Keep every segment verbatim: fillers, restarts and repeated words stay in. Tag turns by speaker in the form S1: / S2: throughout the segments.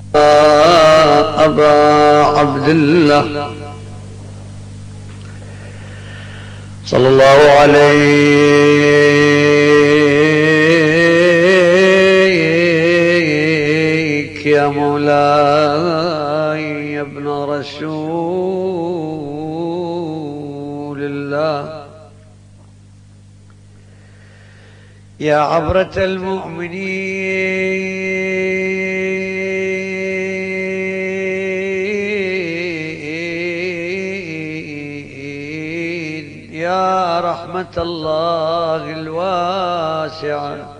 S1: أبا عبد الله صلى الله عليك يا مولاي يا ابن رسول الله يا عبرة المؤمنين يا رحمة الله الواسعة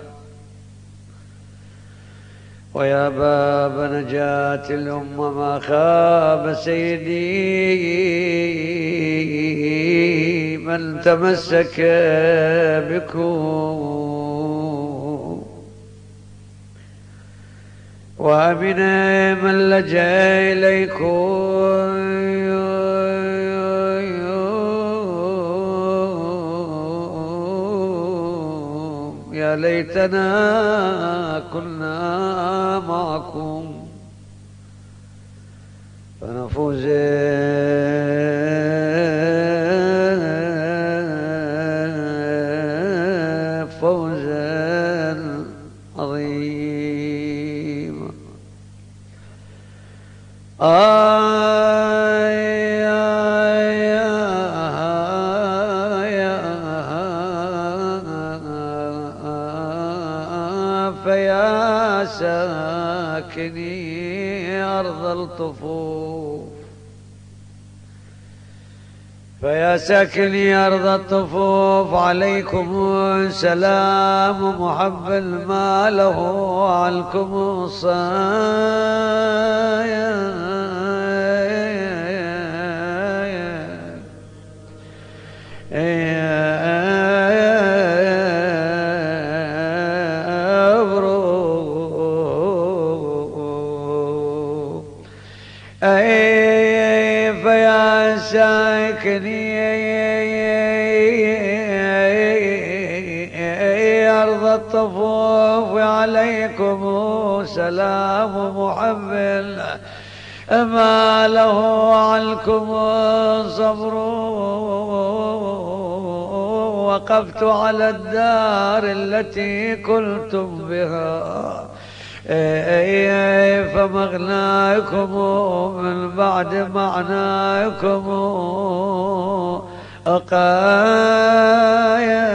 S1: ويا باب نجاة الأمة ما خاب سيدي من تمسك بكم وأمن من لجأ إليكم يا ليتنا كنا معكم فنفوز فوزا عظيما. فيا ساكني أرض الطفوف فيا ساكني أرض الطفوف عليكم سلام محب ما له عنكم صايا فيا ساكني أرض الطفوف عليكم سلام محب ما له عنكم صبر وقفت على الدار التي كنتم بها فمغناكم من بعد معناكم أقايا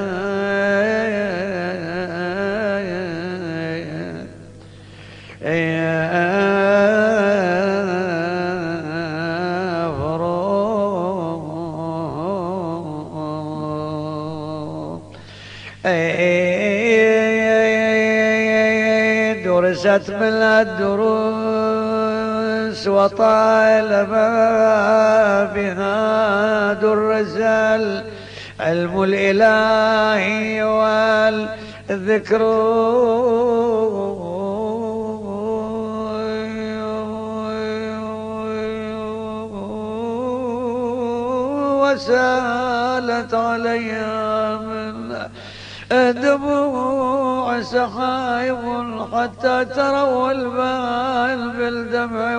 S1: درست من الدروس وطالما بها درس العلم الإلهي والذكر وسالت علي من دموع سحائب حتى تروا البال بالدمع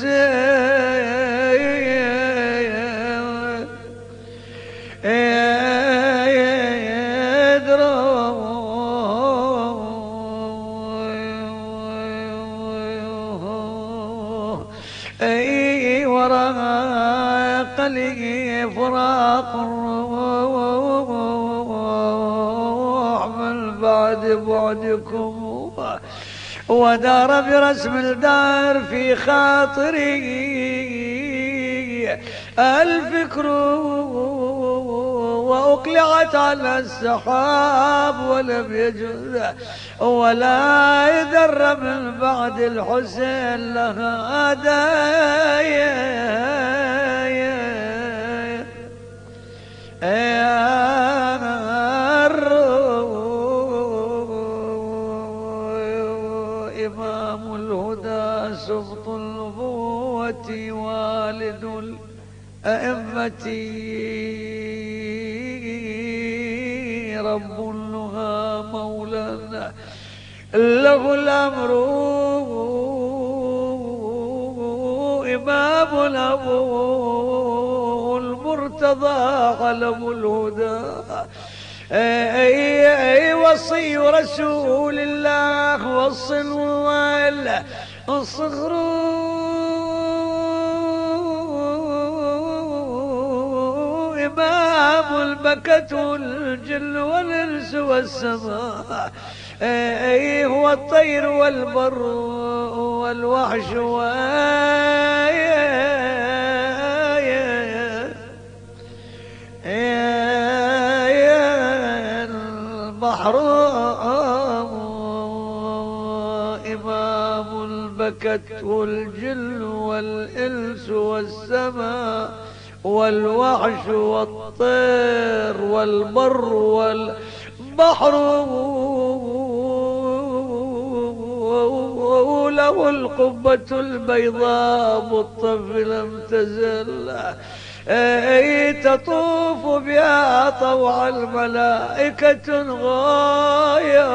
S1: والسير وراق لي فراق الروح من بعد بعدكم ودار برسم الدار في خاطري الفكر وأقلعت على السحاب ولم يجد ولا يدر من بعد الحسين لها دايا إمام الهدى سبط النبوة والد الأئمة رب النهى مولانا له الأمر الأبو المرتضى علم الهدى اي اي وصي رسول الله والصل الصغر إمام البكت والجل والإنس والسماء اي هو الطير والبر والوحش البحر إمام البكت والجل والإنس والسماء والوحش والطير والبر والبحر له القبة البيضاء بالطف لم تزل اي تطوف بها طوع الملائكة غاية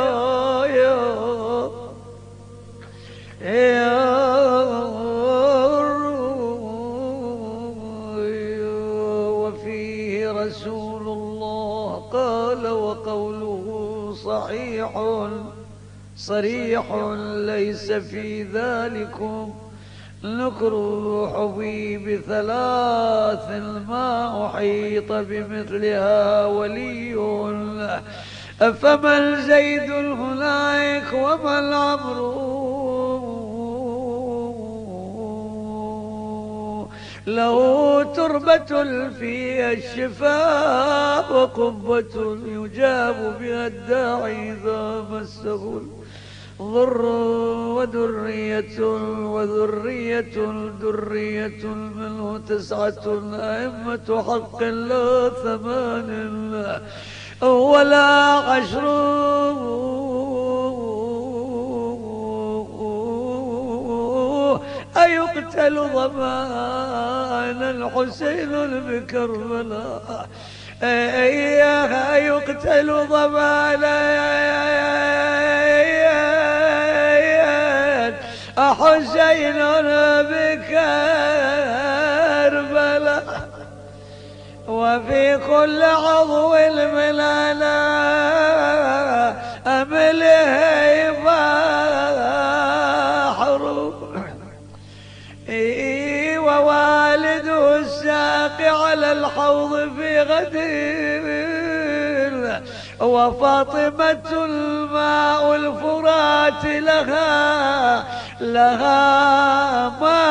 S1: وفيه رسول الله قال وقوله صحيح صريح ليس في ذلكم نكر حظي بثلاث ما أحيط بمثلها ولي فما زيد هناك وما العمرو له تربة فيها الشفاء وقبة يجاب بها الداعي إذا مسه ضر وذرية وذرية ذرية منه تسعة أئمة حق لا ثمان ولا عشر أيقتل ضمان الحسين بكربلاء أيقتل ضمان حسين بكربلاء وفي كل عضو من أنا أمله بحر ووالده الساقي على الحوض في غدير وفاطمة الماء الفرات لها لها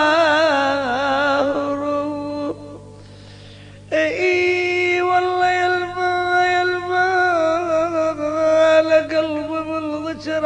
S1: مهر اي والله يا الماء يا الماء لقلب بالذكر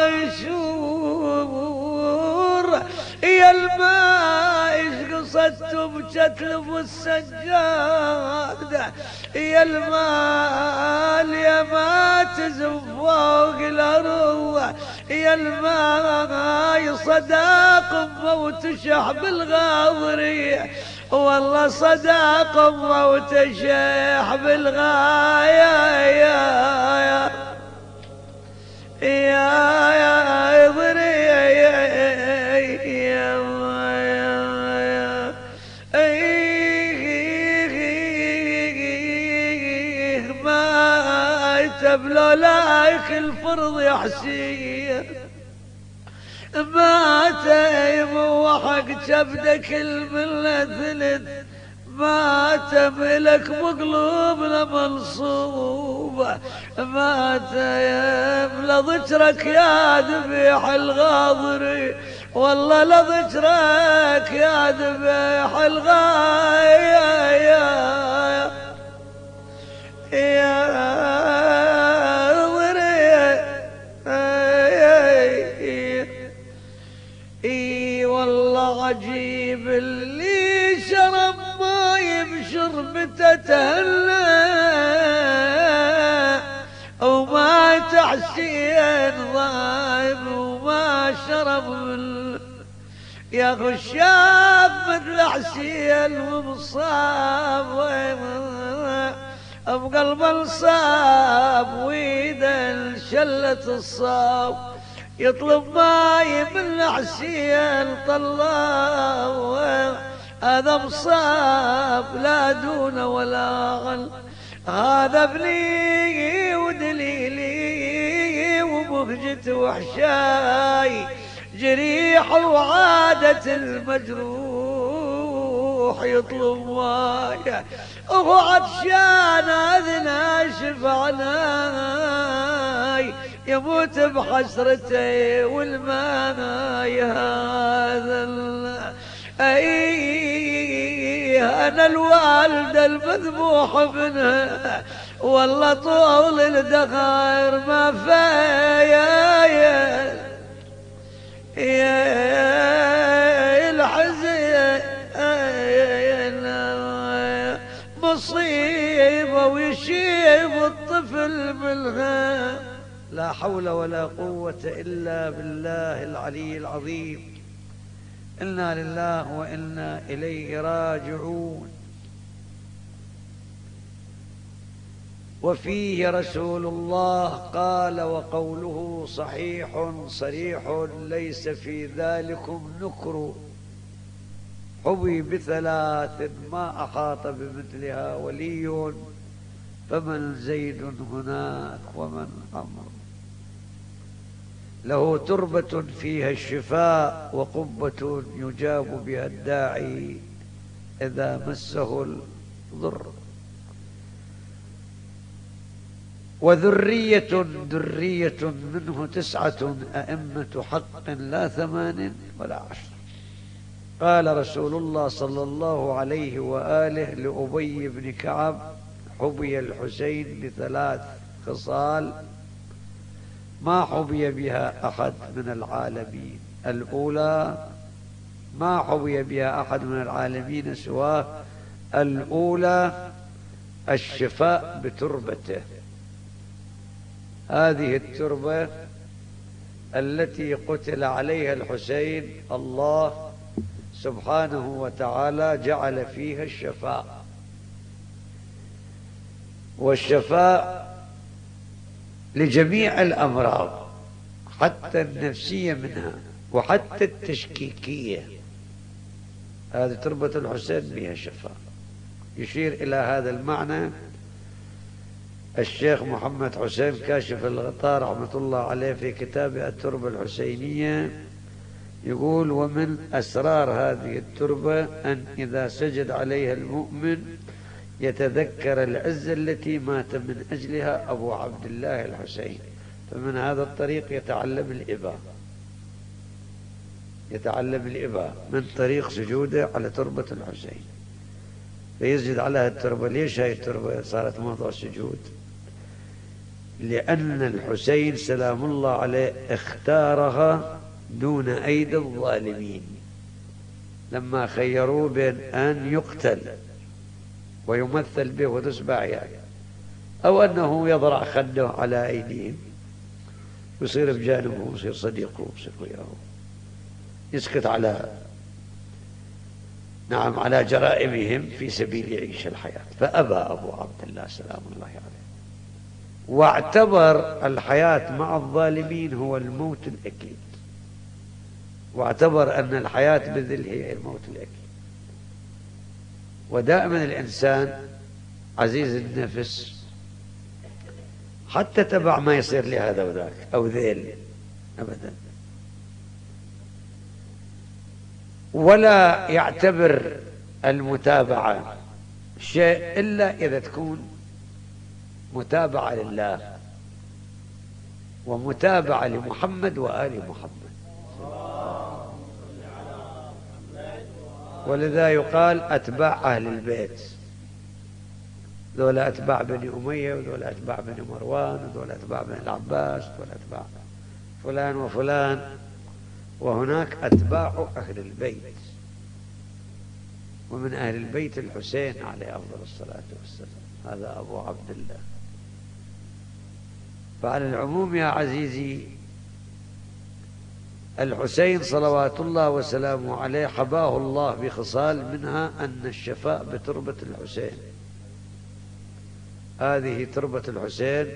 S1: عاشور يا الماء ايش قصدتم بشتلف السجادة يا الماء يا ما تزف فوق الارض يا الماء صداق موت شحب الغاضرية والله صداق موت شحب الغاية يا يا يا يا ضري يا يا ما تبلو لايك الفرض يا حسين ما تيم وحق جبدك الملة ثلث ما تملك بقلوبنا منصوبة ما تيم لضجرك يا ذبيح الغاضري والله لضجرك يا ذبيح الغاية يا يا عجيب اللي شرب ماي بشربته تهنى وما تحسين ضايب وما شرب من يا غشاب مثل حسين ومصاب بقلب الصاب ويدا شلت الصاب يطلب ماي من حسين طلاب هذا مصاب لا دون ولا غل، هذا ابني ودليلي ومهجة وحشاي، جريح وعادة المجروح يطلب ماي، وهو عطشان اذنى شفعناي، يموت بحسرته والمناي. هذا اي انا الوالدة المذبوح ابنها، والله طول الدخائر ما فيا يا الحزين مصيبة ويشيب الطفل منها. لا حول ولا قوة إلا بالله العلي العظيم. إنا لله وإنا إليه راجعون. وفيه رسول الله قال وقوله صحيح صريح ليس في ذلكم نكر، حوي بثلاث ما أحاط بمثلها ولي، فمن زيد هناك ومن عمرو. له تربة فيها الشفاء، وقبة يجاب بها الداعي إذا مسه الضر، وذرية ذرية منه تسعة أئمة حق لا ثمان ولا عشر. قال رسول الله صلى الله عليه وآله لأبي بن كعب: حبي الحسين بثلاث خصال ما حبي بها أحد من العالمين. الأولى ما حبي بها أحد من العالمين سواه، الأولى الشفاء بتربته، هذه التربة التي قتل عليها الحسين الله سبحانه وتعالى جعل فيها الشفاء، والشفاء لجميع الأمراض حتى النفسية منها وحتى التشكيكية. هذه تربة الحسين بها شفاء. يشير إلى هذا المعنى الشيخ محمد حسين كاشف الغطاء رحمة الله عليه في كتابه التربة الحسينية، يقول: ومن أسرار هذه التربة أن إذا سجد عليها المؤمن يتذكر العزة التي مات من أجلها أبو عبد الله الحسين، فمن هذا الطريق يتعلم الإباء، يتعلم الإباء من طريق سجوده على تربة الحسين، فيسجد عليها التربة. ليش هاي التربة صارت موضوع سجود؟ لأن الحسين سلام الله عليه اختارها دون أيدي الظالمين، لما خيروه بين أن يقتل ويمثل به وتسبع يعني، أو أنه يضرع خده على أيديهم ويصير بجانبه ويصير صديقه ويصير وياه، يسكت على نعم على جرائمهم في سبيل يعيش الحياة. فأبى أبو عبد الله سلام الله عليه، واعتبر الحياة مع الظالمين هو الموت الأكيد، واعتبر أن الحياة بذل هي الموت الأكيد. ودائما الإنسان عزيز النفس حتى تبع ما يصير لهذا وذاك أو ذيل أبدا، ولا يعتبر المتابعة شيء إلا إذا تكون متابعة لله ومتابعة لمحمد وآل محمد. ولذا يقال أتباع أهل البيت، ذولا أتباع بني أمية، وذولا أتباع بني مروان، وذولا أتباع بني العباس، وذولا أتباع فلان وفلان، وهناك أتباع أهل البيت، ومن أهل البيت الحسين عليه أفضل الصلاة والسلام، هذا أبو عبد الله. فعلى العموم يا عزيزي، الحسين صلوات الله وسلامه عليه حباه الله بخصال، منها أن الشفاء بتربة الحسين. هذه تربة الحسين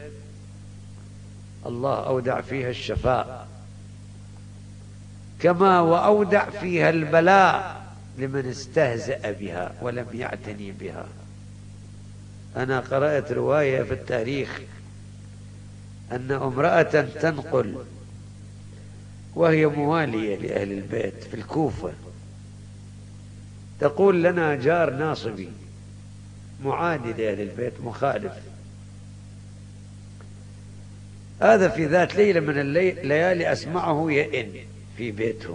S1: الله أودع فيها الشفاء، كما وأودع فيها البلاء لمن استهزأ بها ولم يعتني بها. أنا قرأت رواية في التاريخ أن امرأة تنقل وهي موالية لأهل البيت في الكوفة تقول لنا جار ناصبي معادي لأهل البيت مخالف، هذا في ذات ليلة من الليالي أسمعه يئن في بيتهم،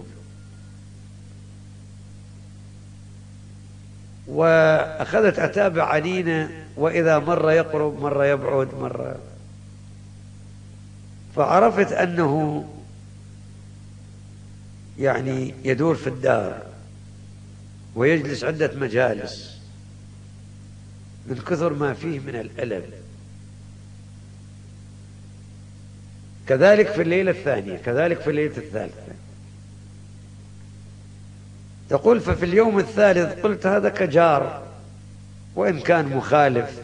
S1: وأخذت أتابع عنينة، وإذا مرة يقرب مرة يبعد مرة، فعرفت أنه يعني يدور في الدار ويجلس عدة مجالس من كثر ما فيه من الألم. كذلك في الليلة الثانية، كذلك في الليلة الثالثة. تقول ففي اليوم الثالث قلت هذا كجار وإن كان مخالف،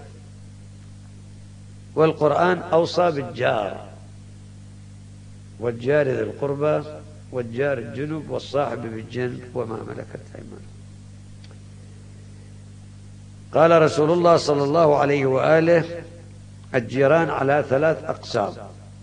S1: والقرآن أوصى بالجار والجار ذي القربى والجار الجنب والصاحب بالجنب وما ملكت أيمانكم. قال رسول الله صلى الله عليه وآله الجيران على ثلاث أقسام.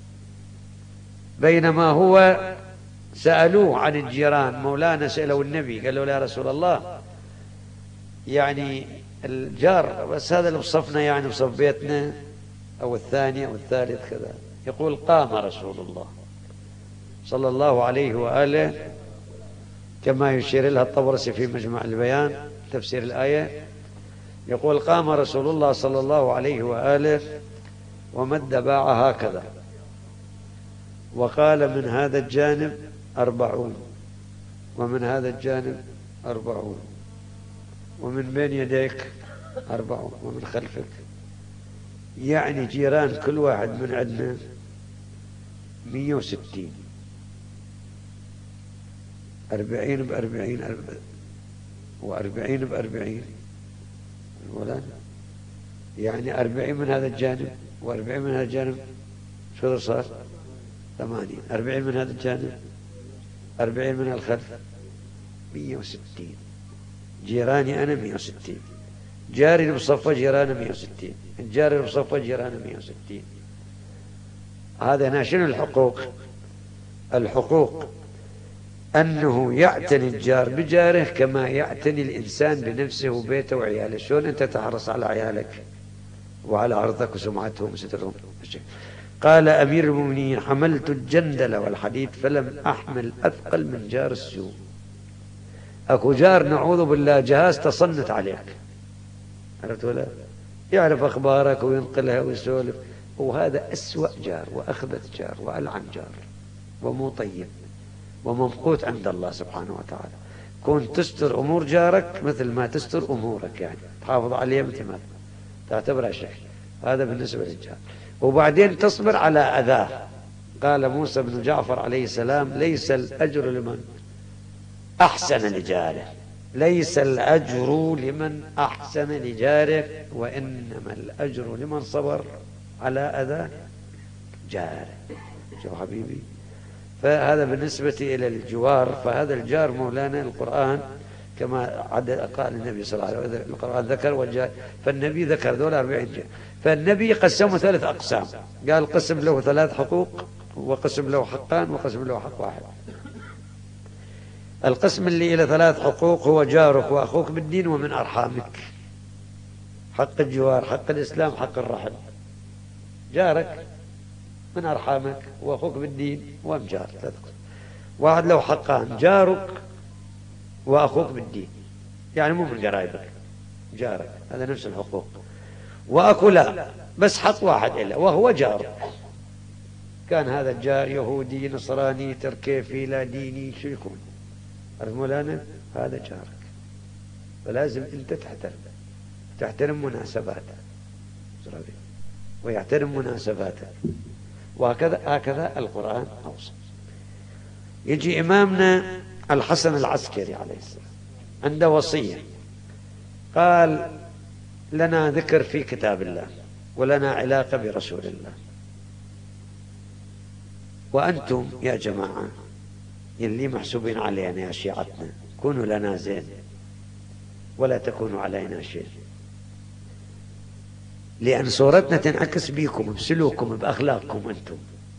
S1: بينما هو سألوه عن الجيران، مولانا سألوا النبي قال له يا رسول الله يعني الجار بس هذا اللي بصفنا يعني بصف بيتنا أو الثاني أو الثالث كذا. يقول قام رسول الله صلى الله عليه وآله كما يشير لها الطبرسي في مجمع البيان تفسير الآية، يقول قام رسول الله صلى الله عليه وآله ومد باع هكذا وقال من هذا الجانب أربعون ومن هذا الجانب أربعون ومن بين يديك أربعون ومن خلفك، يعني جيران كل واحد من عندنا مية وستين، أربعين بأربعين وأربعين بأربعين ولا يعني أربعين من هذا الجانب وأربعين من هذا الجانب، شو صار؟ ثمانين. أربعين من هذا الجانب أربعين من الخلف، مية وستين. جيراني أنا مية وستين، جاري اللي بصفة جيرانه مية وستين، الجاري اللي بصفة جيرانه مية وستين. هذا هنا شنو الحقوق؟ الحقوق أنه يعتني الجار بجاره كما يعتني الإنسان بنفسه وبيته وعياله. شلون أنت تحرص على عيالك وعلى عرضك وسمعتهم وسترهم؟ قال أمير المؤمنين حملت الجندل والحديد فلم أحمل أثقل من جار السوء. أكو جار نعوذ بالله جهاز تصنت عليك، عرفت ولا؟ يعرف أخبارك وينقلها ويسولف، وهذا أسوأ جار وأخبث جار وألعن جار ومو طيب وممقوت عند الله سبحانه وتعالى. كون تستر أمور جارك مثل ما تستر أمورك، يعني تحافظ عليه مثل ما تعتبره شيء. هذا بالنسبة للجار. وبعدين تصبر على أذاه. قال موسى بن جعفر عليه السلام ليس الأجر لمن أحسن لجاره، ليس الأجر لمن أحسن لجاره وإنما الأجر لمن صبر على أذى جاره. شو حبيبي؟ فهذا بالنسبة إلى الجوار. فهذا الجار مولانا القرآن كما قال النبي صلى الله عليه وسلم القرآن ذكر والجار، فالنبي ذكر ذول أربعين جار. فالنبي قسمه ثلاث أقسام، قال قسم له ثلاث حقوق وقسم له حقان وقسم له حق واحد. القسم اللي إلى ثلاث حقوق هو جارك وأخوك بالدين ومن أرحامك. حق الجوار، حق الإسلام، حق الرحم. جارك من أرحامك وأخوك بالدين وأمجار. واحد له حقان، جارك وأخوك بالدين، يعني مو من قرايبك، جارك هذا نفس الحقوق. وأكو لا بس حق واحد إلا وهو جارك. كان هذا الجار يهودي نصراني تركيفي لا ديني شو يكون، عرف مولانا؟ هذا جارك. فلازم أنت تحترم تحترم مناسباته ويحترم مناسباته. وهكذا هكذا القرآن أوصى. يجي إمامنا الحسن العسكري عليه السلام عنده وصية، قال لنا ذكر في كتاب الله ولنا علاقة برسول الله، وأنتم يا جماعة يلي محسوبين علينا يا شيعتنا كونوا لنا زين ولا تكونوا علينا شيء، لأن صورتنا تنعكس بيكم، بسلوككم، بأخلاقكم أنتم.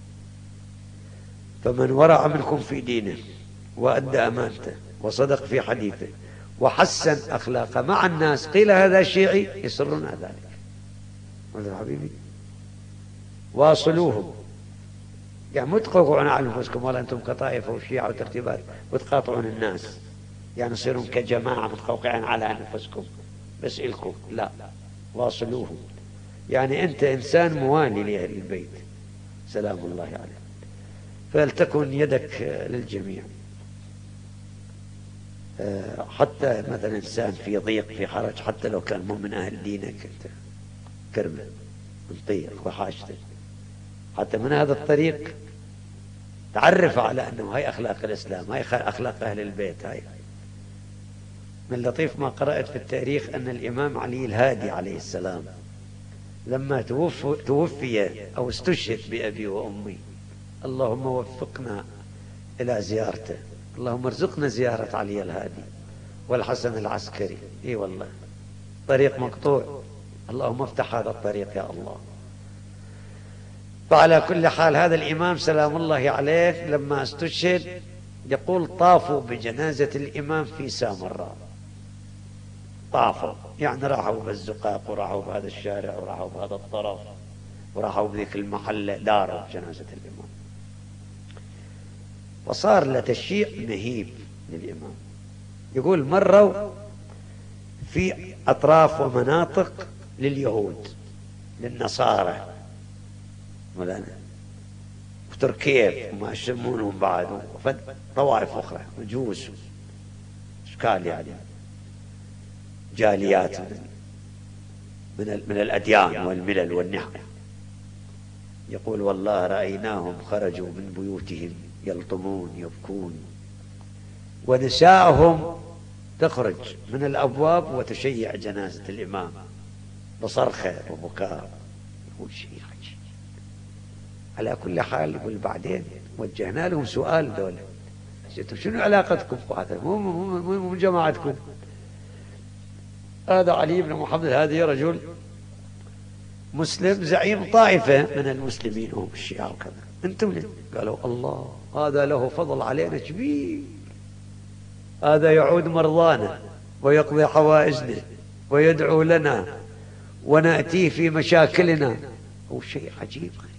S1: فمن ورع منكم في دينه وأدى أمانته وصدق في حديثه وحسن أخلاقه مع الناس، قيل هذا شيعي، يسرون ذلك. هذا حبيبي واصلوهم، يعني مو تقوقعون على أنفسكم ولا أنتم كطائفة وشيعة وترتيبات وتقاطعون الناس، يعني تصيرون كجماعة متقوقعين على أنفسكم بس إلكم، لا، واصلوهم. يعني أنت إنسان موالي لأهل البيت سلام الله عليه، فلتكن يدك للجميع. حتى مثلا إنسان في ضيق في حرج، حتى لو كان مو من أهل دينك، أنت كرمه من ضيق وحاجته، حتى من هذا الطريق تعرف على أنه هاي أخلاق الإسلام، هاي أخلاق أهل البيت. هاي من لطيف ما قرأت في التاريخ أن الإمام علي الهادي عليه السلام لما توفي أو استشهد بأبي وأمي، اللهم وفقنا إلى زيارته، اللهم ارزقنا زيارة علي الهادي والحسن العسكري. اي والله طريق مقطوع، اللهم افتح هذا الطريق يا الله. فعلى كل حال هذا الإمام سلام الله عليه لما استشهد يقول طافوا بجنازة الإمام في سامراء، طافوا يعني راحوا بالزقاق وراحوا بهذا الشارع وراحوا بهذا الطرف وراحوا بذيك المحلة، داروا جنازة الإمام. وصار له تشييع مهيب للإمام. يقول مروا في أطراف ومناطق لليهود للنصارى مولانا في تركيا وما يسمونهم بعد، طوائف أخرى مجوس أشكال، يعني جاليات من من الأديان والملل والنحو. يقول والله رأيناهم خرجوا من بيوتهم يلطمون يبكون، ونساءهم تخرج من الأبواب وتشيع جنازة الإمام بصرخة وبكاء. يقول شيء عجيب. على كل حال يقول بعدين وجهنا لهم سؤال دولة، شنو علاقتكم بهذا؟ مو مو من جماعتكم. هذا علي بن محمد هذه رجل مسلم زعيم طائفة من المسلمين وهم الشيعة وكذا، انتم ليه؟ قالوا الله هذا له فضل علينا كبير، هذا يعود مرضانا ويقضي حوائجنا ويدعو لنا ونأتيه في مشاكلنا. هو شيء عجيب غريب.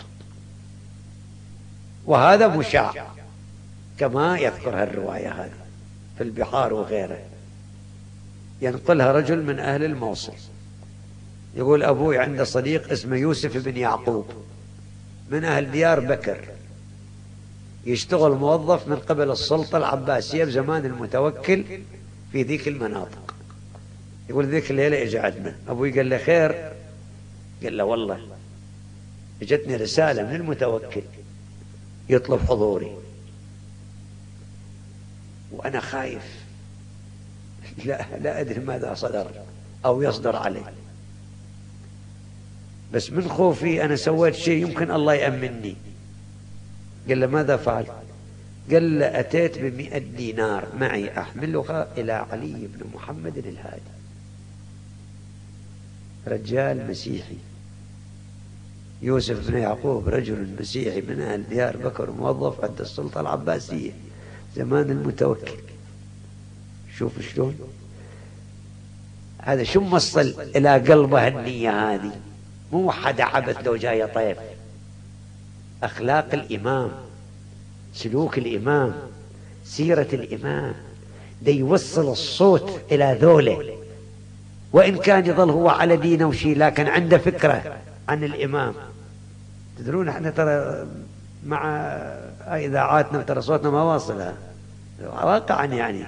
S1: وهذا مشاع كما يذكرها الرواية هذه في البحار وغيره، ينقلها رجل من أهل الموصل. يقول أبوي عنده صديق اسمه يوسف بن يعقوب من أهل ديار بكر، يشتغل موظف من قبل السلطة العباسية بزمان المتوكل في ذيك المناطق. يقول ذيك الليلة اجى عندنا، أبوي قال له خير؟ قال له والله اجتني رسالة من المتوكل يطلب حضوري وأنا خايف، لا, لا أدري ماذا صدر أو يصدر عليه، بس من خوفي أنا سويت شيء يمكن الله يأمنني. قال له ماذا فعل؟ قال له أتيت بمئة دينار معي أحملها إلى علي بن محمد الهادي، رجال مسيحي. يوسف بن يعقوب رجل مسيحي من أهل ديار بكر، موظف عند السلطة العباسية زمان المتوكل. شوف شلون هذا، شو موصل إلى قلبه النية هذه، مو حدا عبث لو جاي طيف. أخلاق الإمام، سلوك الإمام، سيرة الإمام، دي يوصل الصوت إلى ذوله، وإن كان يظل هو على دينه وشي لكن عنده فكرة عن الإمام. تدرون احنا ترى مع إذاعاتنا ترى صوتنا ما واصلها واقعا، يعني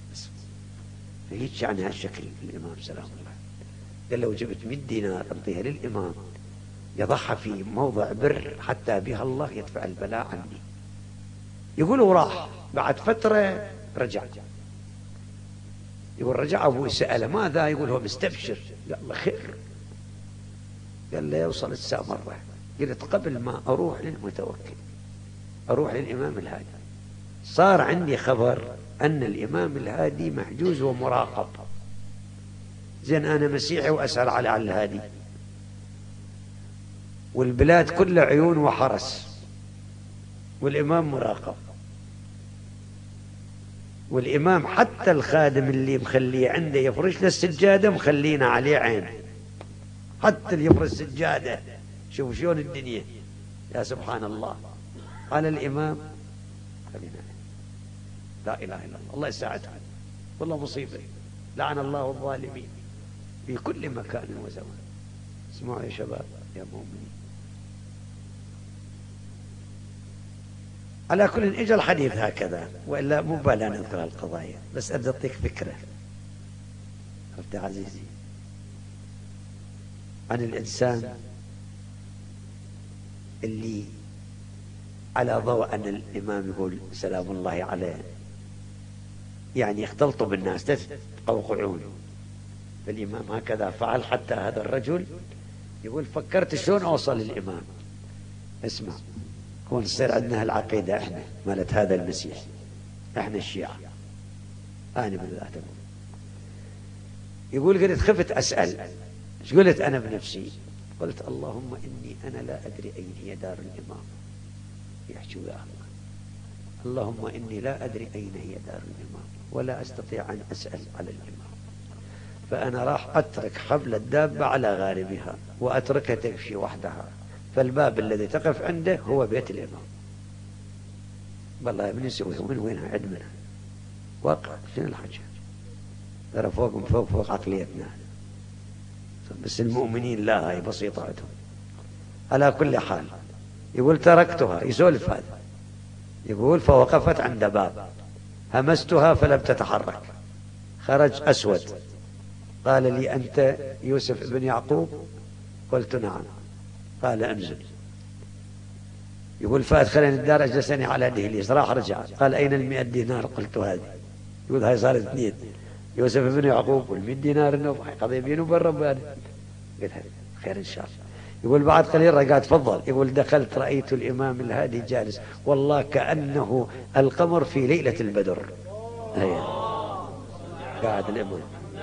S1: هيك يعني هالشكل الإمام سلام الله. قال لو جبت مئة دينار أعطيها للإمام يضعها في موضع بر حتى بها الله يدفع البلاء عني. يقول وراح بعد فترة رجع. يقول رجع أبوي سأله ماذا؟ يقول هو مستبشر. قال الله خير. قال له يوصل الساعة مرة، قلت قبل ما أروح للمتوكل أروح للإمام الهادي، صار عندي خبر أن الإمام الهادي محجوز ومراقب زين أنا مسيحي وأسأل على على الهادي، والبلاد كلها عيون وحرس، والإمام مراقب، والإمام حتى الخادم اللي مخليه عنده يفرش له السجادة مخلينا عليه عين، حتى اللي يفرش السجادة. شوف شلون الدنيا، يا سبحان الله. قال الإمام خلينا، لا إله إلا الله، الله يساعدهم، والله مصيبة، لعن الله الظالمين في كل مكان وزمان. اسمعوا يا شباب يا مؤمنين. على كل اجى الحديث هكذا، والا مو بلا نذكر القضايا، بس ابدا اعطيك فكره عرفت يا عزيزي عن الانسان اللي على ضوء ان الامام يقول سلام الله عليه، يعني اختلطوا بالناس تقوقعون، فالامام هكذا فعل. حتى هذا الرجل يقول فكرت شلون اوصل للامام. اسمع، هو نصير عندنا هالعقيدة احنا مالت هذا المسيح، احنا الشيعة، انا بالذات. يقول قلت خفت اسأل، ايش قلت انا بنفسي؟ قلت اللهم اني انا لا ادري اين هي دار الامام. يحكوا يا الله، اللهم اني لا ادري اين هي دار الامام ولا استطيع ان اسأل على الامام، فانا راح اترك حبل الدابة على غاربها واتركها تمشي وحدها، فالباب الذي تقف عنده هو بيت الإمام. والله من يسويه ومن وينها عندنا واقع. شنو الحكي؟ ترى فوق من فوق فوق عقليتنا، بس المؤمنين لا، هاي بسيطة عندهم. على كل حال يقول تركتها، يسولف هذا، يقول فوقفت عند باب، همستها فلم تتحرك، خرج أسود، قال لي أنت يوسف بن يعقوب؟ قلت نعم. قال انزل. يقول فادخلني الدار اجلسني على يده اليسرى، راح رجع قال اين المئة دينار؟ قلت هذه. يقول هاي صارت اثنين، يوسف بن يعقوب والمئة دينار، انه قضيه بينه وبين ربنا. قلت خير ان شاء الله. يقول بعد قليل رجع تفضل. يقول دخلت رايت الامام الهادي جالس، والله كانه القمر في ليله البدر. هيا قاعد الامام.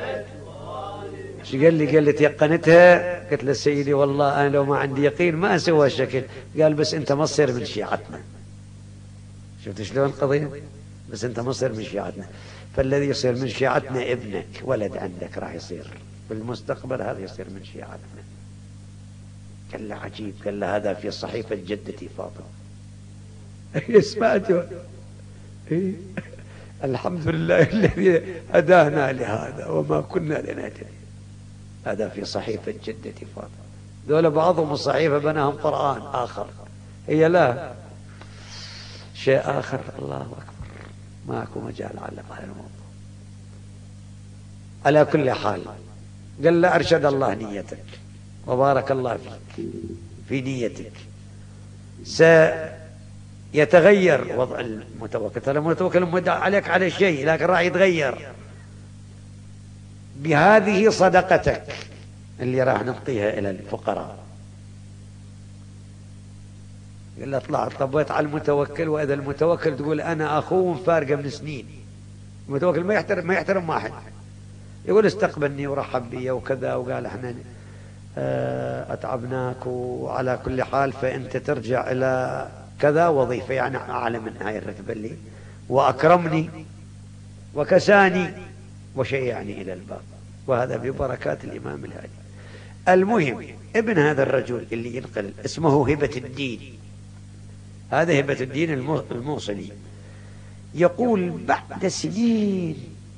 S1: شو قال لي؟ قال لي تيقنتها؟ قلت له سيدي والله انا لو ما عندي يقين ما اسوي الشكل. قال بس انت ما تصير من شيعتنا. شفت شلون القضيه؟ بس انت ما تصير من شيعتنا، فالذي يصير من شيعتنا ابنك، ولد عندك راح يصير في المستقبل، هذا يصير من شيعتنا. قال له عجيب. قال له هذا في صحيفه جدتي فاطمه. سمعتوا؟ إيه؟ الحمد لله الذي هدانا لهذا وما كنا لنهتدي. هذا في صحيفة جدتي فاطمة. ذولا بعضهم الصحيفة بناهم قرآن آخر، هي لا شيء آخر. الله أكبر، ماكو مجال علق على الموضوع. على كل حال قال له أرشد الله نيتك وبارك الله فيك في نيتك، سيتغير وضع المتوكل. ترى المتوكل مدعى عليك على شيء لكن راح يتغير بهذه صدقتك اللي راح نعطيها إلى الفقراء. قال له اطلع طبيت على المتوكل، وإذا المتوكل تقول أنا أخوه فارقة من سنين، المتوكل ما يحترم ما يحترم واحد، يقول استقبلني ورحب بي وكذا، وقال احنا أتعبناك، وعلى كل حال فأنت ترجع إلى كذا وظيفة يعني أعلى من هاي الرتبة اللي، وأكرمني وكساني وشيعني إلى الباب، وهذا ببركات الإمام الهادي. المهم ابن هذا الرجل اللي ينقل اسمه هبة الدين، هذا هبة الدين الموصلي، يقول بعد سنين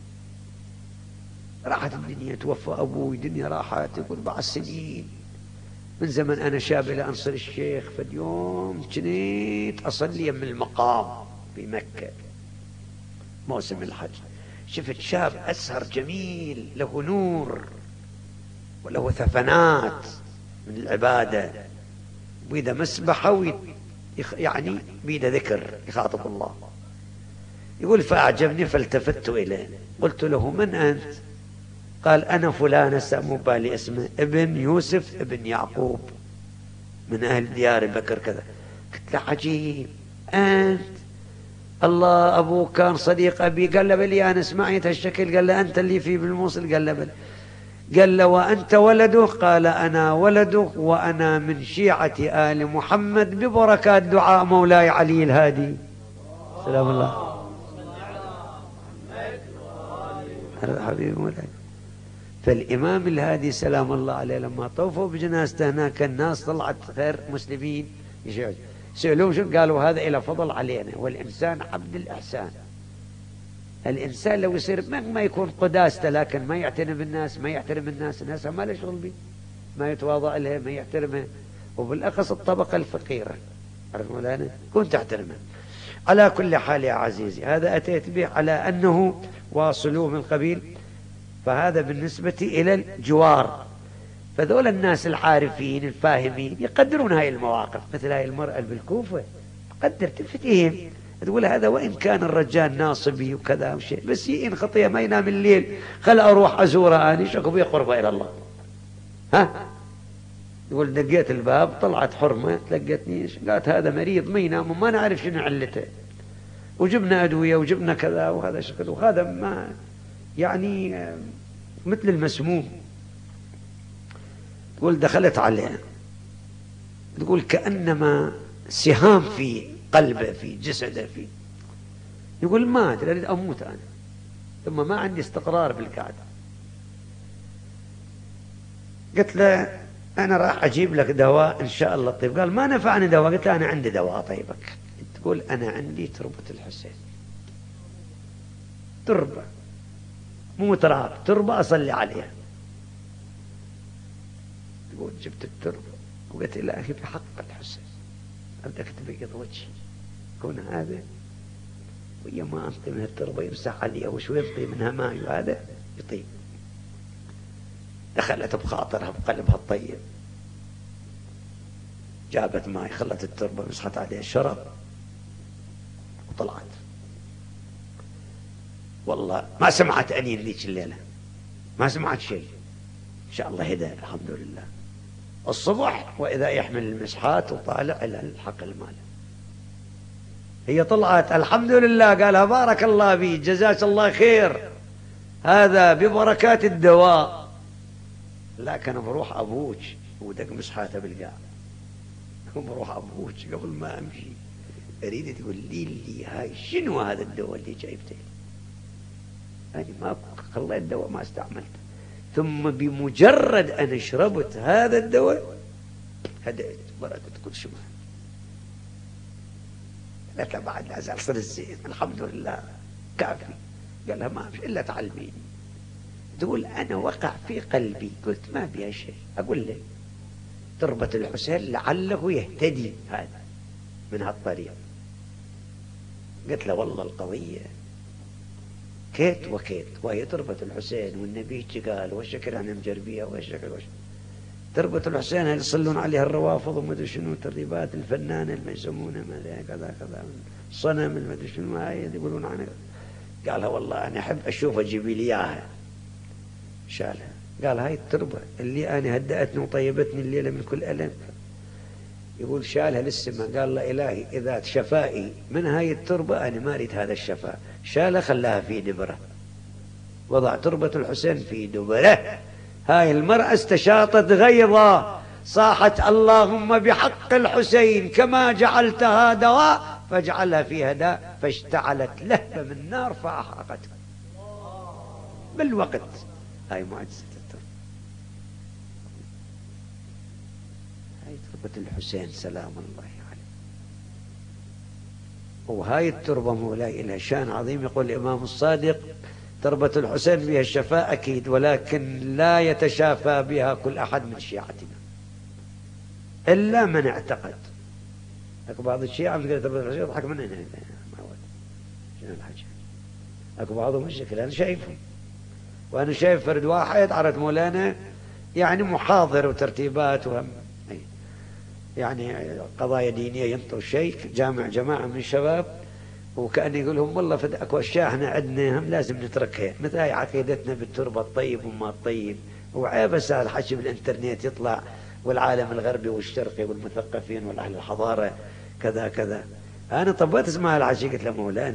S1: راحت الدنيا، توفى أبوي، الدنيا راحت. يقول بعد سنين من زمن أنا شاب إلى أنصر الشيخ، فاليوم كنت أصلي من المقام في مكة موسم الحج، شفت شاب أسهر جميل له نور وله ثفنات من العبادة، بيده مسبحة يعني بيده ذكر يخاطب الله. يقول فأعجبني فالتفت إليه، قلت له من أنت؟ قال أنا فلان، مو بالي اسمه، ابن يوسف ابن يعقوب من أهل ديار بكر كذا. قلت له عجيب، أنت الله أبوك كان صديق أبي؟ قال له بلي أنا سمعت هالشكل. قال له أنت اللي في بالموصل؟ قال له بل. قال له وأنت ولده؟ قال أنا ولده وأنا من شيعة آل محمد ببركات دعاء مولاي علي الهادي سلام الله حبيبي مولاي. فالإمام الهادي سلام الله عليه لما طوفوا بجنازته هناك الناس طلعت غير مسلمين سألوه شو؟ قالوا هذا إلى فضل علينا، والإنسان عبد الإحسان. الإنسان لو يصير ما يكون قداسته لكن ما يعتني بالناس، ما يحترم الناس، الناس ما له شغل به، ما يتواضع لها، ما يحترمها، وبالأخص الطبقة الفقيرة عرفت مولانا كن تحترمها. على كل حال يا عزيزي هذا أتيت به على أنه واصلوه من قبيل. فهذا بالنسبة إلى الجوار. فذول الناس العارفين الفاهمين يقدرون هاي المواقف، مثل هاي المرأة بالكوفة تقدر تفتهم، تقول هذا وإن كان الرجال ناصبي وكذا وشيء بس يئن خطية ما ينام الليل، خل أروح أزوره أنا شكو بي قربة إلى الله. ها يقول دقيت الباب طلعت حرمة تلقتني قالت هذا مريض ما ينام وما نعرف شنو علته، وجبنا أدوية وجبنا كذا وهذا شكل وهذا ما يعني مثل المسموم. تقول دخلت عليه تقول كأنما سهام في قلبه في جسده في، يقول ما أدري أريد أموت أنا، ثم ما عندي استقرار بالقعدة. قلت له أنا راح أجيب لك دواء إن شاء الله طيب. قال ما نفعني دواء. قلت له أنا عندي دواء طيبك. تقول أنا عندي تربة الحسين، تربة مو تراب، تربة أصلي عليها. تقول جبت التربة وقلت إلهي بحق الحسين أبدأ تبيض وجهي كون هذا ويا ما أنطي من التربة يمسح عليها وشوي ينطي منها ماء وهذا يطيب. دخلت بخاطرها بقلبها الطيب، جابت ماء خلت التربة مسحت عليها شرب وطلعت. والله ما سمعت أنين ذيك الليلة، ما سمعت شيء. إن شاء الله هدى الحمد لله. الصبح وإذا يحمل المسحات وطالع إلى الحق المال. هي طلعت الحمد لله قالها بارك الله فيك جزاك الله خير هذا ببركات الدواء، لكن بروح أبوك ودق مسحاته بالقاع، بروح أبوك قبل ما أمشي أريد تقول لي لي هاي شنو هذا الدواء اللي جايبته؟ أنا ما خليت دواء ما استعملته، ثم بمجرد أن شربت هذا الدواء هدأت بردت كل شيء. قالت له بعد لا زال صرت زين الحمد لله كافي. قال لها ما في إلا تعلميني. تقول أنا وقع في قلبي قلت ما بها شيء أقول لك تربة الحسين لعله يهتدي هذا من هالطريق. قلت له والله القضية كيت وكيت وهي تربة الحسين والنبي قال والشكل أنا مجربيها والشكل والشكل تربة الحسين اللي يصلون عليها الروافض وما ادري شنو ترتيبات الفنان المجسمونه ما كذا كذا صنم ما ادري شنو هاي يقولون عنها. قالها والله انا احب اشوف اجيب لي اياها. شالها قال هاي التربة اللي انا هدأتني وطيبتني الليله من كل الم. يقول شالها للسماء قال له الهي اذا شفائي من هاي التربة انا ما اريد هذا الشفاء. شالها خلاها في دبره، وضع تربة الحسين في دبره. هاي المرأة استشاطت غيظا صاحت اللهم بحق الحسين كما جعلتها دواء فاجعلها فيها داء، فاشتعلت لهبة من نار فأحرقتها بالوقت. هاي معجزة التربة، هاي تربة الحسين سلام الله عليه. وهاي التربة مولاي لها شان عظيم. يقول الإمام الصادق تربة الحسين بها الشفاء أكيد، ولكن لا يتشافى بها كل أحد من شيعتنا إلا من اعتقد. أكو بعض الشيعة مثل تربة الحسين يضحك مننا شنو الحاجة. أكو بعضهم الشكل أنا شايفهم، وأنا شايف فرد واحد عرض مولانا يعني محاضر وترتيبات وهم يعني قضايا دينية ينطر شيء جامع جماعة من الشباب وكأن يقول لهم والله فد أكو أشياء احنا عندنا هم لازم نتركها، مثل هاي عقيدتنا بالتربة الطيب وما الطيب. وعيب هسه الحكي بالإنترنت يطلع والعالم الغربي والشرقي والمثقفين والأهل الحضارة كذا كذا. أنا طبيت اسمها الحكي قلت له مولانا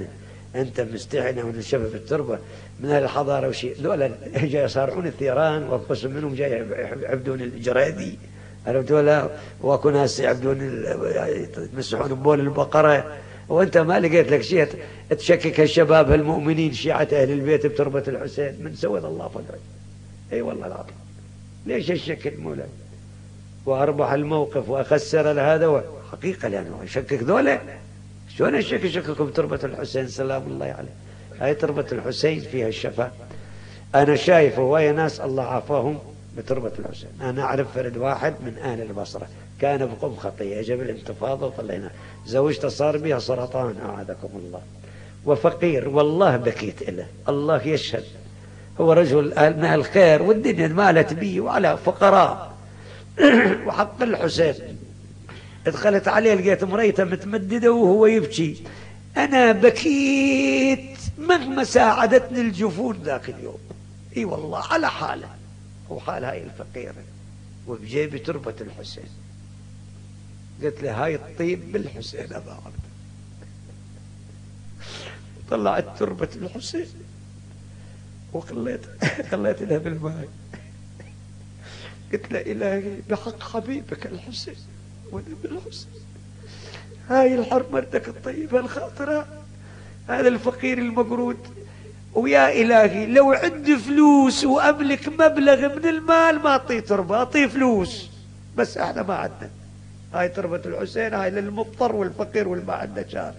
S1: أنت مستحنة ونشف في التربة من الحضارة وشيء. ذولا جاي يصارعون الثيران، وقسم منهم جاي يعبدون الجرادي، عرفت ولا؟ وأكو ناس يعبدون يمسحون بول البقرة، وأنت ما لقيت لك شيء تشكك الشباب المؤمنين شيعة أهل البيت بتربة الحسين. من سوى الله فقط. أي والله العظيم، ليش الشك المولى؟ وأربح الموقف وأخسر هذا حقيقة، لأنه يشكك ذولا. شلون الشك يشككم تربة الحسين سلام الله عليه؟ هاي تربة الحسين فيها الشفاء. أنا شايف هواية ناس الله عافاهم بتربة الحسين. أنا أعرف فرد واحد من أهل البصرة كان بقم خطية، جاب الانتفاضة وطلعنا، زوجته صار بها سرطان أعاذكم الله، وفقير، والله بكيت له، الله يشهد. هو رجل من أهل الخير والدنيا مالت بيه وعلى فقراء. وحق الحسين دخلت عليه لقيت مريته متمددة وهو يبكي. أنا بكيت مهما ساعدتني الجفون ذاك اليوم. اي والله على حاله وحال هاي الفقيرة، وبجيبي تربة الحسين. قلت له هاي الطيب بالحسين أبا عبد. طلعت تربة الحسين وخليت خليت لها بالماء. قلت له إلهي بحق حبيبك الحسين ونبي الحسين، هاي الحرمتك الطيبة الخاطرة، هذا الفقير المقرود، ويا إلهي لو عندي فلوس وأملك مبلغ من المال ما أعطيه تربة، أعطيه فلوس، بس احنا ما عندنا. هاي تربة الحسين هاي للمضطر والفقير والما عنده شان.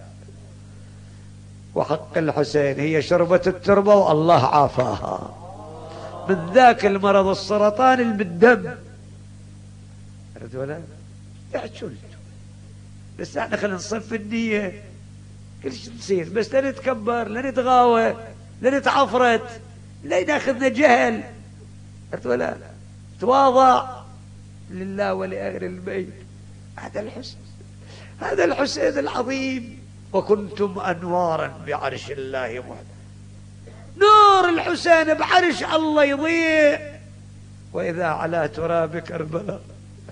S1: وحق الحسين هي شربة التربة والله عافاها من ذاك المرض السرطان اللي بالدم. عرفت ولا؟ يحجون بس احنا خلينا نصف النية، كل شيء تصير، بس لا نتكبر، لا نتغاوى، لا نتعفرت، لا ناخذنا جهل. عرفت ولا؟ تواضع لله ولأهل البيت. هذا الحسين، هذا الحسين العظيم. وكنتم أنوارا بعرش الله محمد. نور الحسين بعرش الله يضيء. وإذا على تراب كربلاء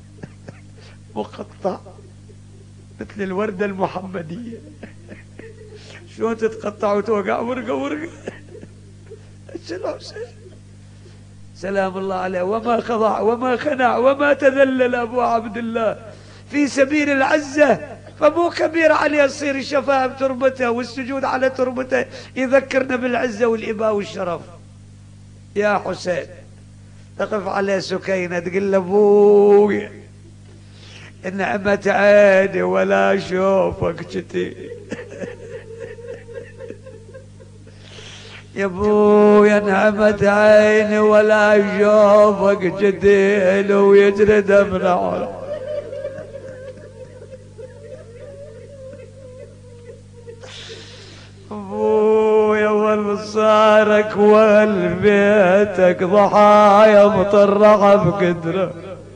S1: مقطع مثل الوردة المحمدية، شلون تتقطع وتوقع ورقة ورقة. الحسين سلام الله عليه، وما خضع وما خنع وما تذلل أبو عبد الله في سبيل العزة. فمو كبير عليه يصير الشفاعة بتربته والسجود على تربته، يذكرنا بالعزة والإباء والشرف. يا حسين تقف على سكينة تقول له أبوي نعمة عيني ولا أشوفك كتير. يا ابويا نعمة عيني ولا أشوفك كتير، ويجري دمنا على ابويا والصارك والبيتك ضحايا مطرقة بقدره.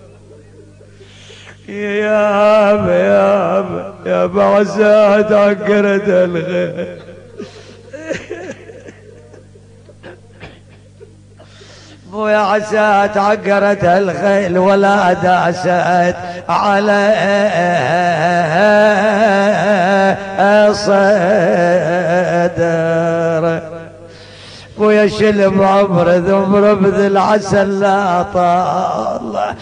S1: يا ابا يا ابا يا ابا عساد عقرت الغير. مو يا عساد عقرت الخيل ولا داست على صدر. ويا شلب عمر ذمر بذي العسل لا طال.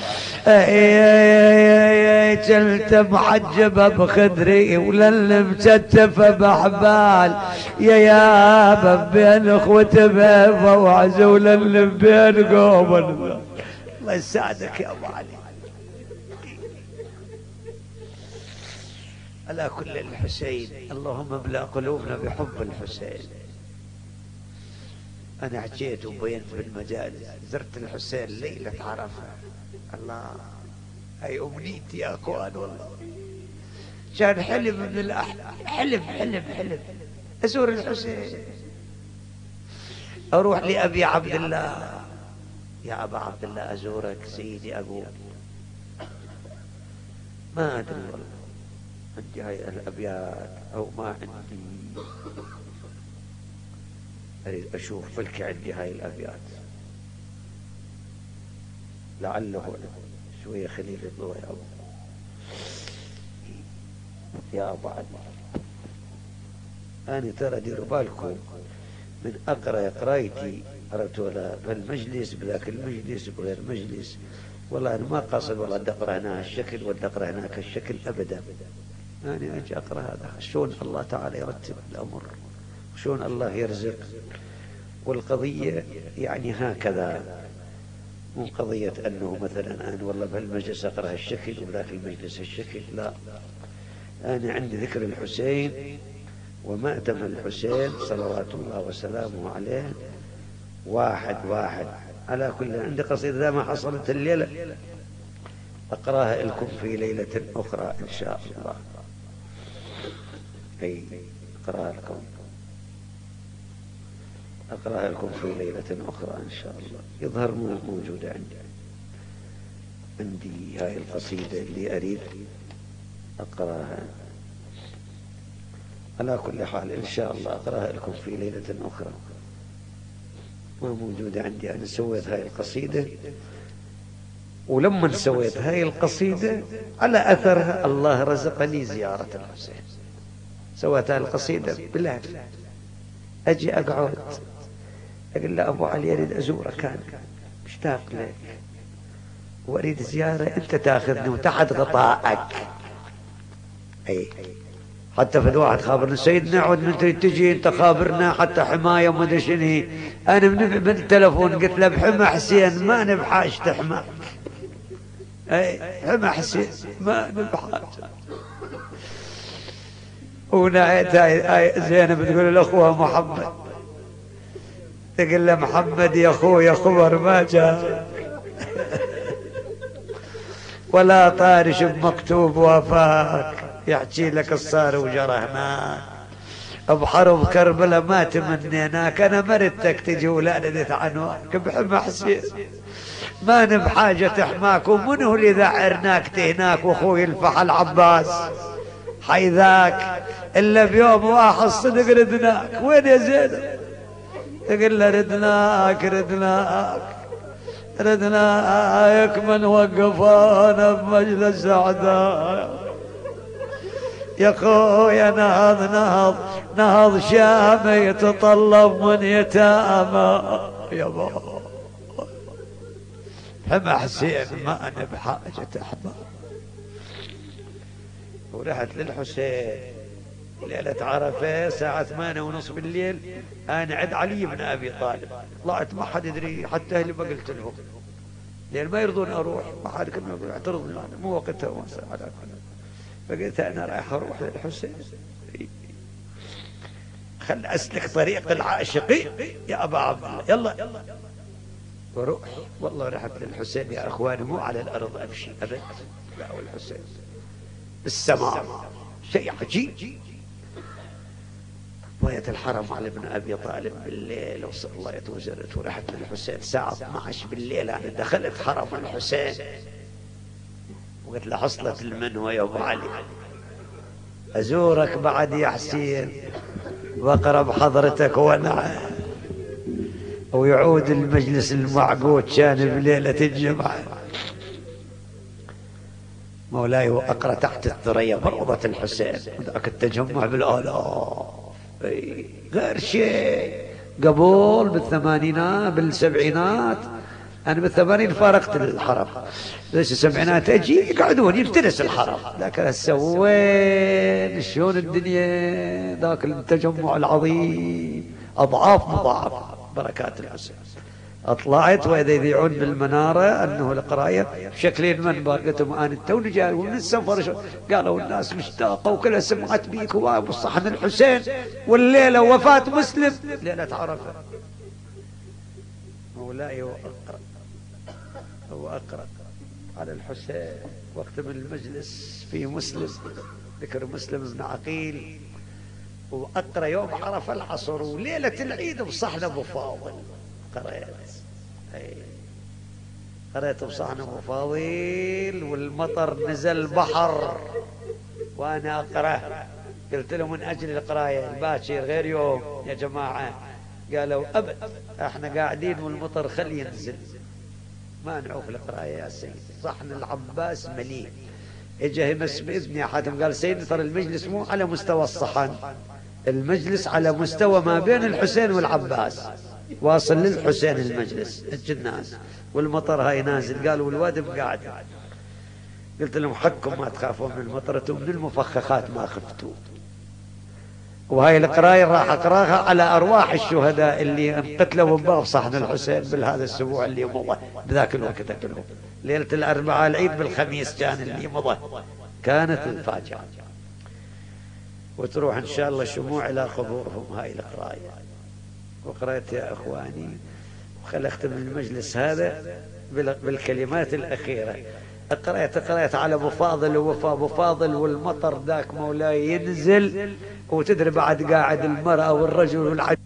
S1: جلت معجبة بخدري ولن مكتفة بحبال. يا يابا بين اخوتي بيضة وعزة ولن بين قوم. الله يساعدك يا ابو علي. على كل الحسين اللهم املأ قلوبنا بحب الحسين. أنا حكيت وبينت بالمجالس، زرت الحسين ليلة عرفة. الله هاي أمنيتي يا أخوان، والله كان حلم من الأحلام، حلم حلم حلم أزور الحسين، أروح لأبي عبد الله. يا أبا عبد الله أزورك سيدي أبوك. ما أدري والله عندي هاي الأبيات أو ما عندي، أريد أشوف بلكي عندي هاي الأبيات لعله شوية خليل الضوء. يا أبو يا أبو علي أنا ترى ديروا بالكم من أقرأ قرايتي قرأت ولا بالمجلس بذاك المجلس بغير مجلس، والله أنا ما قاصد والله أقرأ هنا هالشكل ولا أقرأ هناك الشكل أبدا. أنا يعني أجي أقرأ هذا شلون الله تعالى يرتب الأمر، شلون الله يرزق، والقضية يعني هكذا، مو قضية أنه مثلا أنا والله بهالمجلس أقرأ هالشكل وبذاك المجلس هالشكل، لا. أنا عندي ذكر الحسين ومأتم الحسين صلوات الله وسلامه عليه واحد واحد على كل. عندي قصيدة إذا ما حصلت الليلة أقراها لكم في ليلة أخرى إن شاء الله. أي أقراها لكم أقراها لكم في ليلة أخرى إن شاء الله. يظهر موجودة عندي عندي هاي القصيدة اللي أريد أقراها. على كل حال إن شاء الله أقراها لكم في ليلة أخرى. ما موجودة عندي. أنا سويت هاي القصيدة، ولما سويت هاي القصيدة على أثرها الله رزقني زيارة الحسين. سويت هاي القصيدة بالله، أجي أقعد أقول له أبو علي أريد أزورك، أنا مشتاق لك وأريد زيارة، أنت تأخذني وتحت غطائك. أي حتى في الواحد خابرنا سيدنا عود من تريد تجي أنت خابرنا حتى حماية وما أدري شنو. أنا من من التلفون قلت له بحمى حسين ما أنا بحاجة حماك. أي حمى حسين ما أنا بحاجة. ونعيت هاي زينب تقول الأخوة محمد، تقول له محمد يا أخوي خبر ما جاء ولا طارش بمكتوب وفاك، يحكي لك الصار وجرى هناك بحرب كربلاء ما تمنيناك. أنا مرتك تجي ولادت عنواك بحمى حسين ما نبحاجة تحماك. ومن هو اللي ذعرناك تهناك وأخوي الفحل عباس حيذاك إلا بيوم واحد صدق ردناك. وين يا زينب؟ تقول له ردناك ردناك ردناك من وقفانا بمجلس أعداء يا خويا. نهض نهض نهض شامي يتطلب من يتامى يا بابا. حمى حسين ما أنا بحاجة أحمى. ورحت للحسين ليلة عرفة الساعة ثمانية ونص بالليل. أنا عند علي بن أبي طالب، طلعت ما حد يدري حتى أهلي ما قلت لهم لأن ما يرضون أروح، ما حد كنا يعترضون مو وقتها واسع على كل. فقلت أنا رايح أروح للحسين، خل أسلك طريق العاشقين يا أبا عبد الله يلا وروح. والله رحت للحسين يا أخواني مو على الأرض أمشي أبد، لا والحسين بالسماء شيء عجيب. ضيت الحرم على ابن أبي طالب بالليل وصليت وزرت ورحت للحسين الساعة اثني عشر بالليل. أنا دخلت حرم الحسين وقلت له حصلت المنوى يا أبو علي أزورك بعد يا حسين وأقرب حضرتك ونعم ويعود المجلس المعقود كان بليلة الجمعة. مولاي وأقرأ تحت الثريا بروضة الحسين ذاك التجمع بالآلاف غير شيء. قبول بالثمانينات بالسبعينات، أنا بالثمانين فارقت الحرم، ليش السبعينات أجي يقعدون يفترس الحرم. لكن هسه وين شلون الدنيا ذاك التجمع العظيم أضعاف مضاعفة بركات الحسين. اطلعت واذا يذيعون بالمناره انه القرايه شكلين منبر. قلت لهم انا توني جاي ومن السفر. قالوا الناس مشتاقه وكلها سمعت بيك وصحن الحسين والليله وفاه مسلم ليله عرفه. مولاي واقرا واقرا على الحسين وقت من المجلس في مسلم ذكر مسلم بن عقيل، واقرا يوم عرفه العصر وليله العيد بصحن ابو فاضل. قرأت قرأت بصحن أبو فاضل والمطر نزل بحر وأنا أقرأ. قلت له من أجل القراية الباكر غير يوم يا جماعة. قالوا أبد احنا قاعدين والمطر خلي ينزل ما نعوف القراية يا سيد. صحن العباس مليء. اجا همس بإذني حاتم قال سيدي ترى المجلس مو على مستوى الصحن، المجلس على مستوى ما بين الحسين والعباس، واصل للحسين المجلس الناس، والمطر هاي نازل. قالوا الواد قاعد. قلت لهم حقكم ما تخافون من المطر، انتم من المفخخات ما خفتوا. وهاي القراية راح اقراها على ارواح الشهداء اللي انقتلوا بباب صحن الحسين بالهذا الاسبوع اللي مضى بذاك الوقت كله. ليلة الاربعاء العيد بالخميس كان اللي مضى، كانت الفاجعة. وتروح ان شاء الله شموع الى قبورهم هاي القراية. وقرأت يا اخواني، وخل اختم المجلس هذا بالكلمات الاخيرة. قرأت قرأت على ابو فاضل ووفاء ابو فاضل، والمطر ذاك مولاي ينزل، وتدري بعد قاعد المرأة والرجل والعجل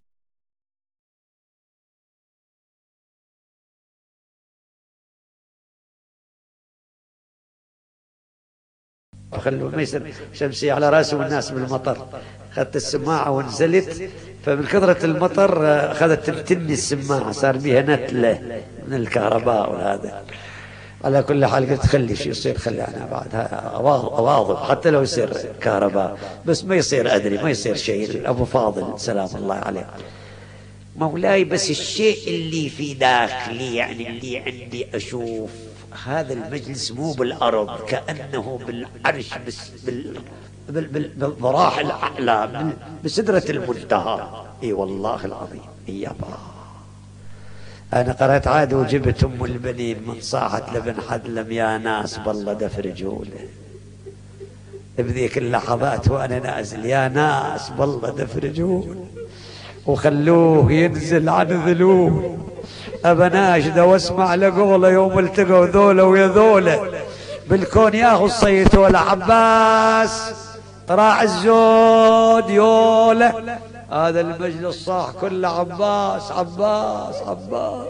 S1: خلوا ما يصير شمسية على راسه والناس بالمطر. اخذت السماعة ونزلت، فمن كثرة المطر اخذت تمتني السماعة، صار بيها نتلة من الكهرباء وهذا. على كل حال قلت خلي شو يصير، خلي انا بعدها اواظب حتى لو يصير كهرباء، بس ما يصير ادري ما يصير شيء. ابو فاضل سلام الله عليه مولاي، بس الشيء اللي في داخلي يعني اللي عندي اشوف هذا المجلس مو بالارض، كانه بالعرش، بس بال بالضراح الاعلى، بسدرة المنتهى. اي والله العظيم. يا با أنا قرأت عاد وجبت أم البنين من صاحت لبن حدلم، يا ناس بالله دف رجوله بذيك اللحظات وأنا نازل، يا ناس بالله دف رجوله، وخلوه ينزل عن ذلول. أبا ناشدة واسمع لقوله يوم التقوا ذوله ويا ذوله بالكون ياهو الصيت ولا عباس راعي الزود يوله. هذا المجلس صاح كله عباس عباس عباس.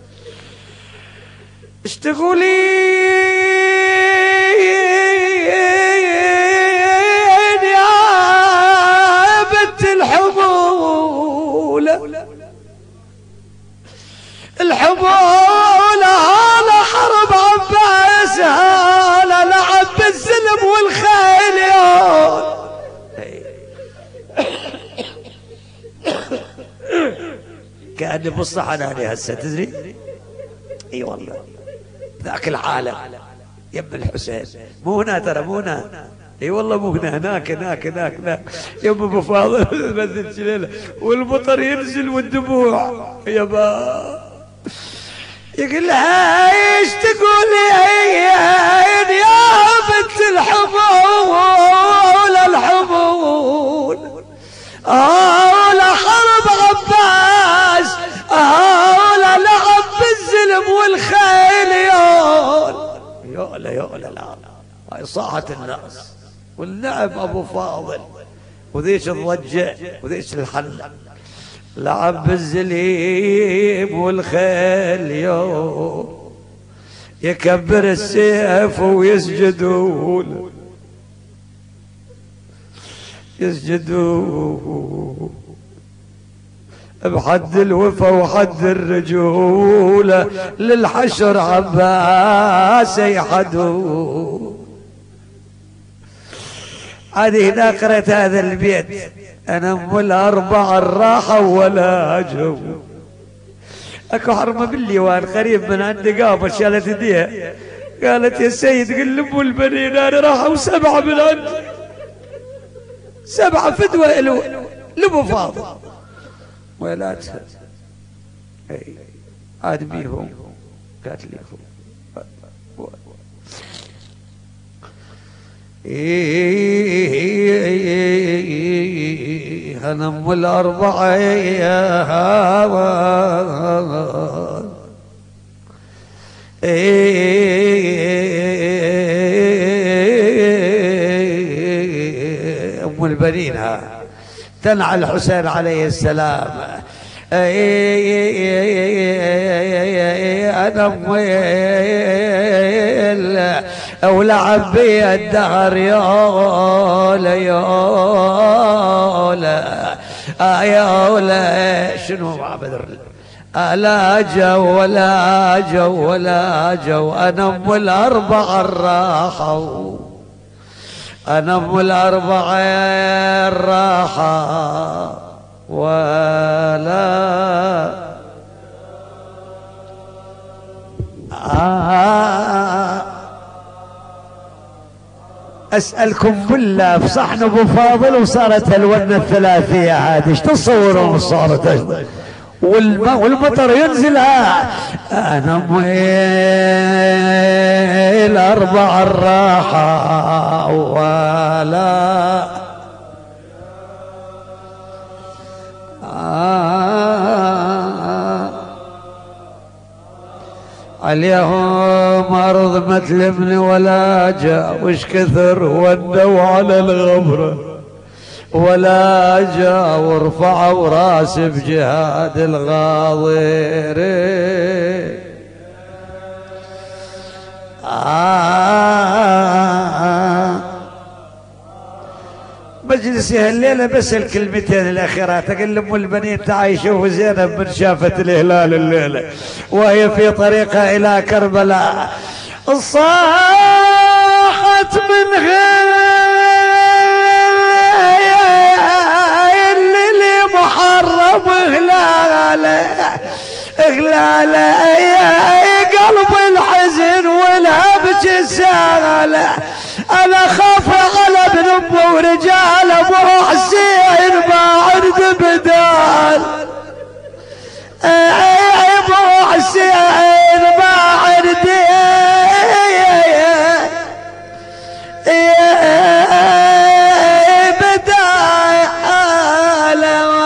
S1: ايش تقولين يا بنت الحمولة؟ الحمولة هلا حرب عباس، هلا لعب الزلم والخيل يوم. كأني بالصحن أنا هسه تدري. اي والله ذاك العالم يم الحسين مو هنا، ترى مو هنا. اي والله مو هنا، هناك هناك هناك هناك يم ابو فاضل بذل شليله والمطر ينزل والدموع. يا با يقول لها ايش تقولي يا بنت الحمول؟ الحمول أولا حرب عباس، أولا لعب بالزلم والخيل يول يولا يولا. لا هاي صاحت الناس واللعب أبو فاضل وذيش الضجة وذيش الحل. لعب بالزليم والخيل يول، يكبر السيف ويسجدون يسجدوا بحد الوفا وحد الرجولة، للحشر عباس يحدوا. هذه هنا قرأت هذا البيت، أنا أم الأربع الراحة ولا جو. أكو حرمة بالليوان قريب من عندي قابل شالت يديها، قالت يا سيد قل لأم البنين أنا راحوا سبعة من عندي، سبعة فدوى إلو لبو فاضل ويلاتها. اي ادميهم قاتليهم. ايه انا ام الاربعه ام البنين ها تنعى الحسين عليه السلام. انا ولعب بي الدهر يولا يولا يولا. شنو مع بدر؟ لا جو ولا جو ولا جو، انا ام الاربع الراحه أنا أم الأربعة الراحة ولا آه أسألكم بالله بصحن أبو فاضل وصارت الونة الثلاثية هذه ايش تصورون صارت والماء والمطر ينزلها. أنا ميل أربع الراحة ولا آه اليوم أرض ما تلمني ولا جاء وش كثر ودوا على الغبرة ولا جاء ورفعوا راس بجهاد الغاضرين. آه مجلسي هالليلة بس الكلمتين الأخيرات أقول لأم البنين تعالي شوفوا زينب من شافت الهلال الليلة وهي في طريقها إلى كربلاء صاحت من غير اللي محرم غلالة غلالة قلب الحزن والهبج السالة أنا خاف على ابن أمه ورجال أبو حسين ما عند بدال أبو حسين ما عند بدال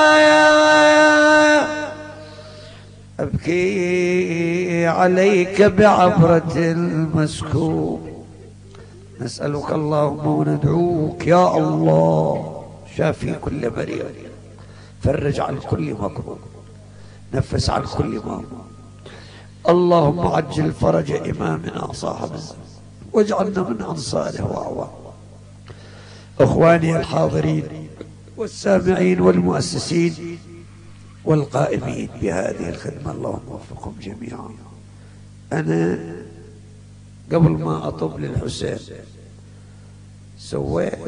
S1: أبكي عليك بعبرة المسكوب نسألك اللهم وندعوك يا الله شافي كل مريض فرج عن كل مكروب نفس عن كل مامون اللهم عجل فرج إمامنا صاحب الزمان واجعلنا من أنصاره وأعوانه. أخواني الحاضرين والسامعين والمؤسسين والقائمين بهذه الخدمة اللهم وفقهم جميعا. أنا قبل ما أطب للحسين سويت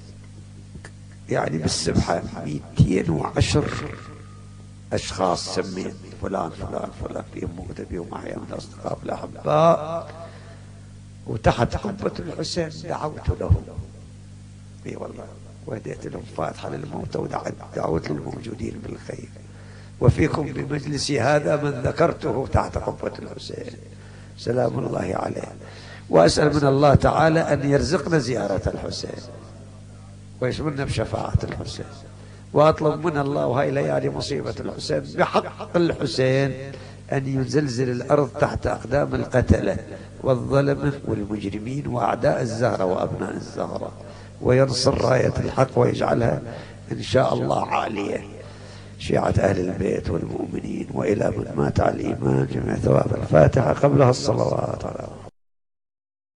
S1: يعني بالسبحة مئتين وعشر أشخاص سميت فلان فلان فلان فيهم موجودة بيهم أحياء من الأصدقاء والأحباء وتحت قبة الحسين دعوت لهم اي والله وهديت لهم فاتحة للموتى ودعوت للموجودين بالخير وفيكم بمجلسي هذا من ذكرته تحت قبة الحسين سلام الله عليه. وأسأل من الله تعالى أن يرزقنا زيارة الحسين ويشملنا بشفاعة الحسين وأطلب من الله وهي ليالي مصيبة الحسين بحق الحسين أن يزلزل الأرض تحت أقدام القتلة والظلمة والمجرمين وأعداء الزهرة وأبناء الزهرة وينصر راية الحق ويجعلها إن شاء الله عالية شيعة أهل البيت والمؤمنين وإلى من مات على الإيمان جميع ثواب الفاتحة قبلها الصلوات على